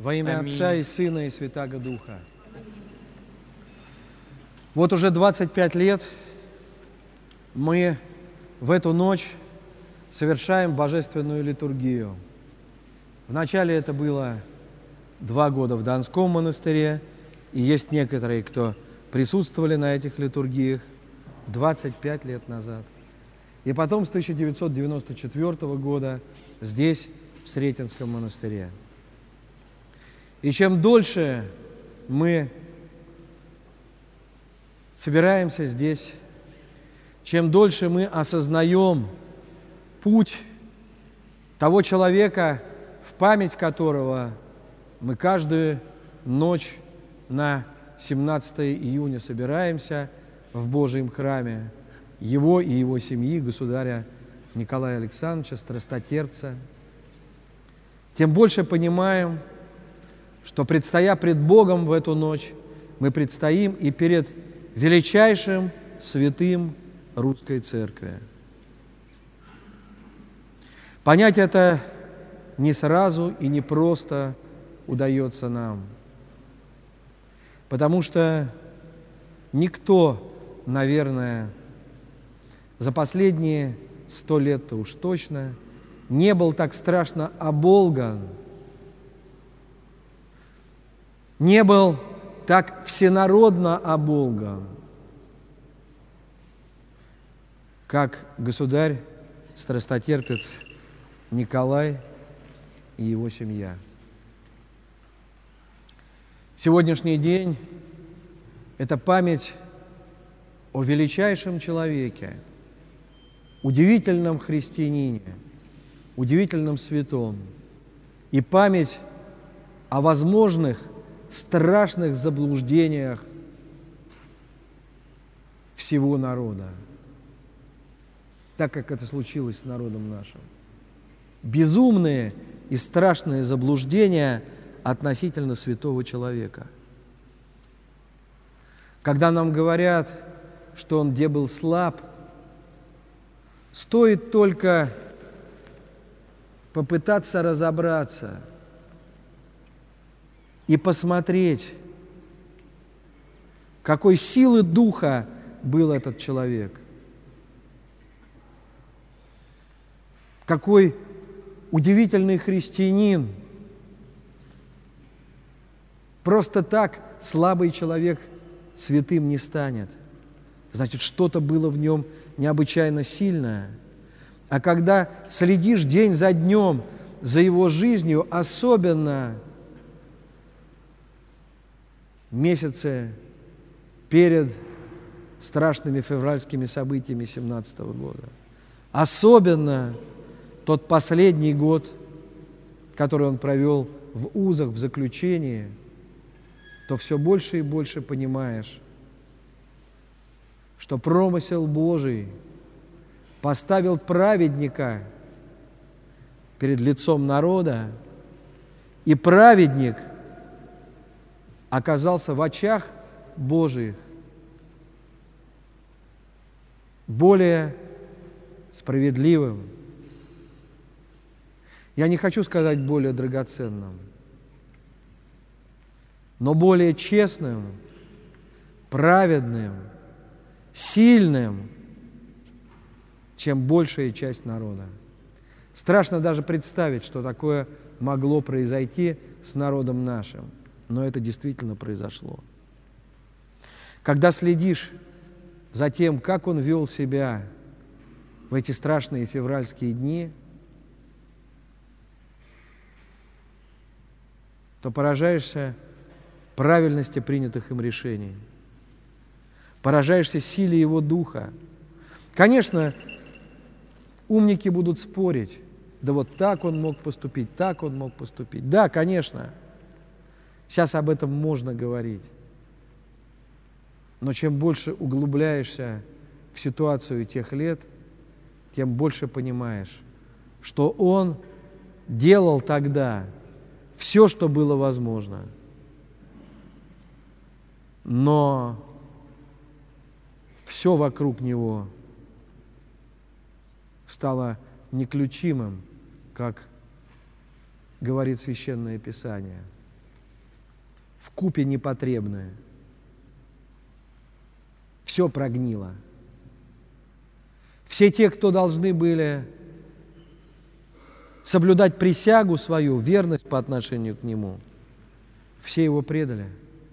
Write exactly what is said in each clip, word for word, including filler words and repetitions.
Во имя Аминь. Отца и Сына и Святаго Духа. Вот уже двадцать пять лет мы в эту ночь совершаем божественную литургию. Вначале это было два года в Донском монастыре, и есть некоторые, кто присутствовали на этих литургиях двадцать пять лет назад. И потом с тысяча девятьсот девяносто четвёртого года здесь, в Сретенском монастыре. И чем дольше мы собираемся здесь, чем дольше мы осознаем путь того человека, в память которого мы каждую ночь на семнадцатое июня собираемся в Божьем храме, его и его семьи, государя Николая Александровича, страстотерпца, тем больше понимаем, что, предстоя пред Богом в эту ночь, мы предстоим и перед величайшим святым Русской Церкви. Понять это не сразу и не просто удается нам, потому что никто, наверное, за последние сто лет-то уж точно не был так страшно оболган, не был так всенародно оболган, как государь, страстотерпец Николай и его семья. Сегодняшний день – это память о величайшем человеке, удивительном христианине, удивительном святом, и память о возможных страшных заблуждениях всего народа, так как это случилось с народом нашим. Безумные и страшные заблуждения относительно святого человека. Когда нам говорят, что он где был слаб, стоит только попытаться разобраться и посмотреть, какой силы духа был этот человек, какой удивительный христианин. Просто так слабый человек святым не станет. Значит, что-то было в нем необычайно сильное. А когда следишь день за днем за его жизнью, особенно месяцы перед страшными февральскими событиями семнадцатого года, особенно тот последний год, который он провел в узах, в заключении, то все больше и больше понимаешь, что промысел Божий поставил праведника перед лицом народа, и праведник оказался в очах Божиих более справедливым. Я не хочу сказать более драгоценным, но более честным, праведным, сильным, чем большая часть народа. Страшно даже представить, что такое могло произойти с народом нашим, но это действительно произошло. Когда следишь за тем, как он вел себя в эти страшные февральские дни, то поражаешься правильности принятых им решений, поражаешься силе его духа. Конечно, умники будут спорить, да вот так он мог поступить, так он мог поступить. Да, конечно, сейчас об этом можно говорить. Но чем больше углубляешься в ситуацию тех лет, тем больше понимаешь, что он делал тогда все, что было возможно. Но все вокруг него стало неключимым, как говорит Священное Писание. вкупе непотребное. Все прогнило. Все те, кто должны были соблюдать присягу свою, верность по отношению к Нему, все его предали.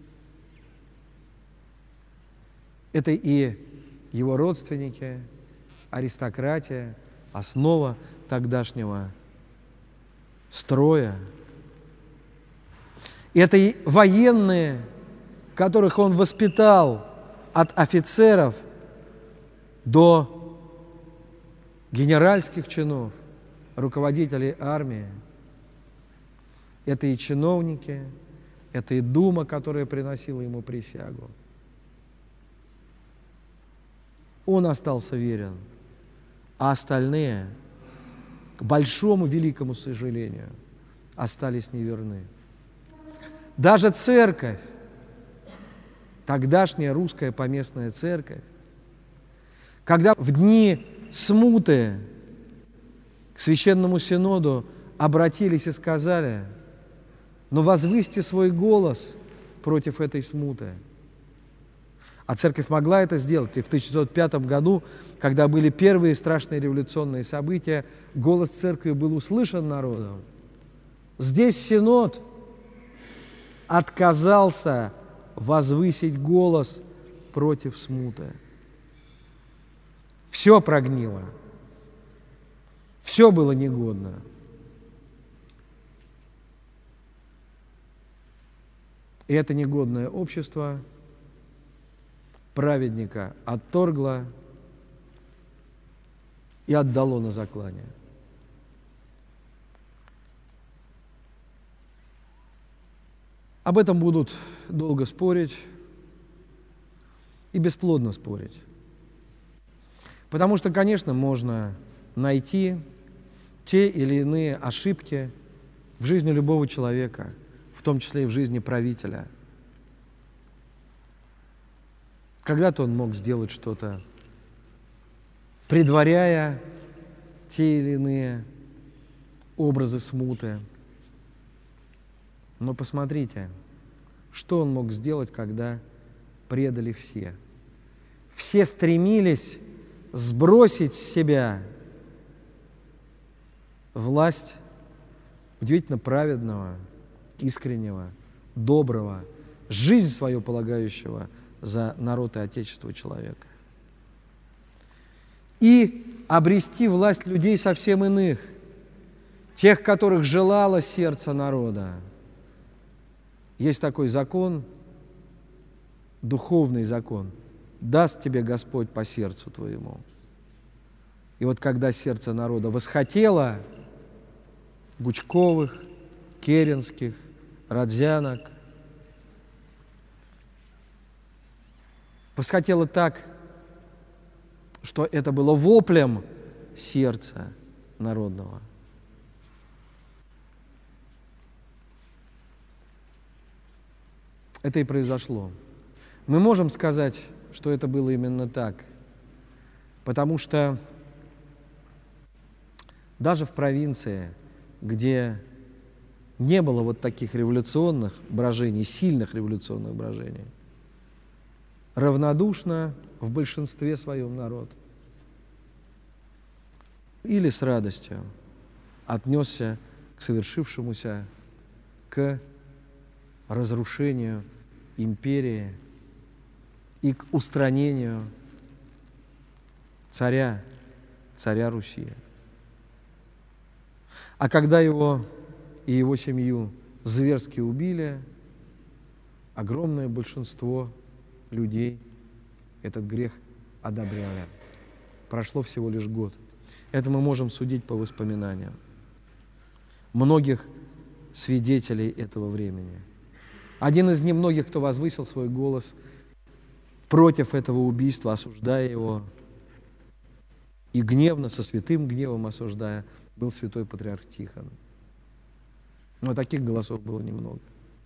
Это и его родственники, аристократия, основа тогдашнего строя. Это и военные, которых он воспитал от офицеров до генеральских чинов, руководителей армии. Это и чиновники, это и дума, которая приносила ему присягу. Он остался верен, а остальные, к большому великому сожалению, остались неверны. Даже церковь, тогдашняя русская поместная церковь, когда в дни смуты к Священному Синоду обратились и сказали: «Но возвысьте свой голос против этой смуты». А церковь могла это сделать. И в тысяча девятьсот пятом году, когда были первые страшные революционные события, голос церкви был услышан народом. Здесь Синод отказался возвысить голос против смуты. Все прогнило. Все было негодно. И это негодное общество праведника отторгло и отдало на заклание. Об этом будут долго спорить и бесплодно спорить. Потому что, конечно, можно найти те или иные ошибки в жизни любого человека, в том числе и в жизни правителя. Когда-то он мог сделать что-то, предваряя те или иные образы смуты. Но посмотрите, что он мог сделать, когда предали все. Все стремились сбросить с себя власть удивительно праведного, искреннего, доброго, жизнь свою полагающего за народ и отечество человека. И обрести власть людей совсем иных, тех, которых желало сердце народа. Есть такой закон, духовный закон: даст тебе Господь по сердцу твоему. И вот когда сердце народа восхотело Гучковых, Керенских, Родзянок, восхотело так, что это было воплем сердца народного. Это и произошло. Мы можем сказать, что это было именно так, потому что даже в провинции, где не было вот таких революционных брожений, сильных революционных брожений, равнодушно в большинстве своем народ или с радостью отнесся к совершившемуся, к разрушению империи и к устранению царя, царя Руси. А когда его и его семью зверски убили, огромное большинство людей этот грех одобряли. Прошло всего лишь год. Это мы можем судить по воспоминаниям многих свидетелей этого времени. Один из немногих, кто возвысил свой голос против этого убийства, осуждая его, и гневно, со святым гневом осуждая, был святой патриарх Тихон. Но таких голосов было немного.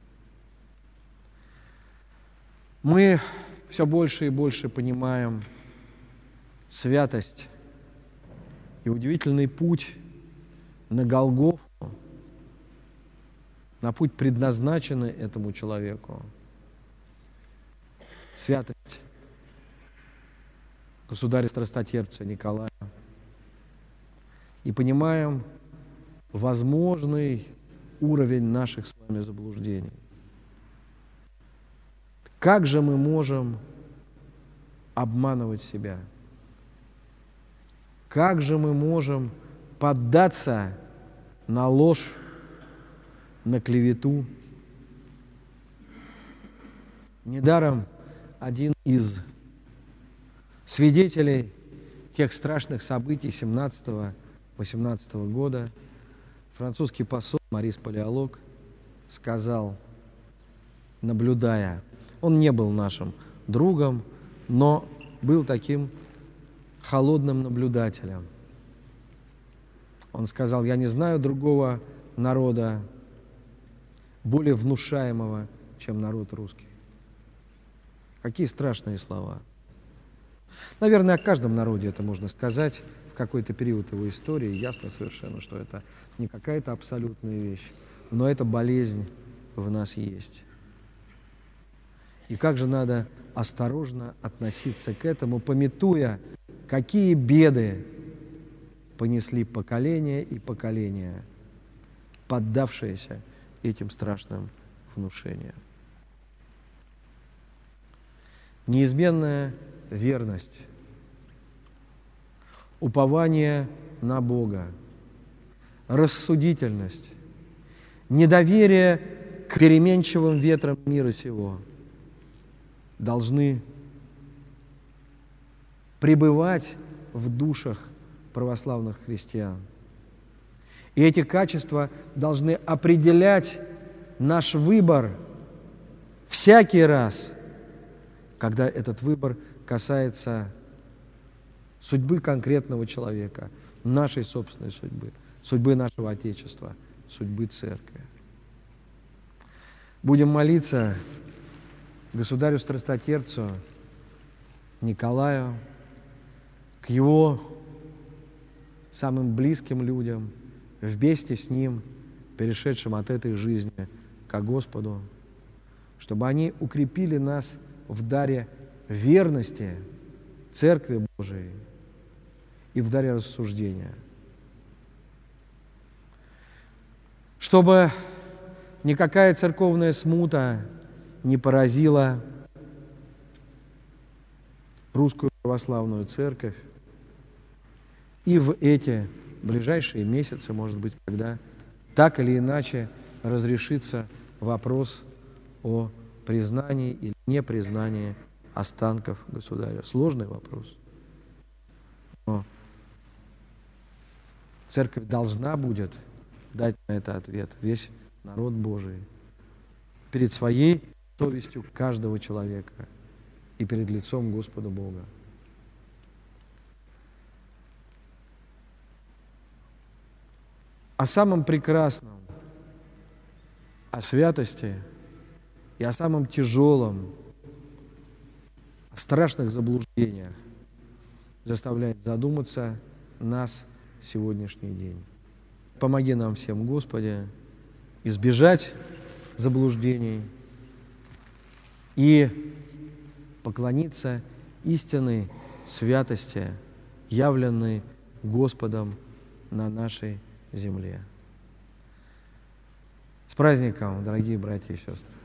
Мы все больше и больше понимаем святость и удивительный путь на Голгофу, на путь, предназначенный этому человеку. Святость государя-страстотерпца Николая. И понимаем возможный уровень наших с вами заблуждений. Как же мы можем обманывать себя? Как же мы можем поддаться на ложь, на клевету? Недаром один из свидетелей тех страшных событий семнадцатого-восемнадцатого года, французский посол Марис Палеолог, сказал, наблюдая, он не был нашим другом, но был таким холодным наблюдателем. Он сказал, я не знаю другого народа, более внушаемого, чем народ русский. Какие страшные слова. Наверное, о каждом народе это можно сказать в какой-то период его истории. Ясно совершенно, что это не какая-то абсолютная вещь, но эта болезнь в нас есть. И как же надо осторожно относиться к этому, памятуя, какие беды понесли поколения и поколения, поддавшиеся этим страшным внушениям. Неизменная верность, упование на Бога, рассудительность, недоверие к переменчивым ветрам мира сего должны пребывать в душах православных христиан. И эти качества должны определять наш выбор всякий раз, когда этот выбор касается судьбы конкретного человека, нашей собственной судьбы, судьбы нашего Отечества, судьбы Церкви. Будем молиться государю-страстотерпцу Николаю, к его самым близким людям, вместе с ним, перешедшим от этой жизни ко Господу, чтобы они укрепили нас в даре верности Церкви Божией и в даре рассуждения. Чтобы никакая церковная смута не поразила русскую православную церковь и в эти ближайшие месяцы, может быть, когда так или иначе разрешится вопрос о признании или непризнании останков государя. Сложный вопрос. Но церковь должна будет дать на это ответ, весь народ Божий, перед своей совестью каждого человека и перед лицом Господа Бога. О самом прекрасном, о святости и о самом тяжелом, о страшных заблуждениях заставляет задуматься нас сегодняшний день. Помоги нам всем, Господи, избежать заблуждений и поклониться истинной святости, явленной Господом на нашей земле. С праздником, дорогие братья и сестры!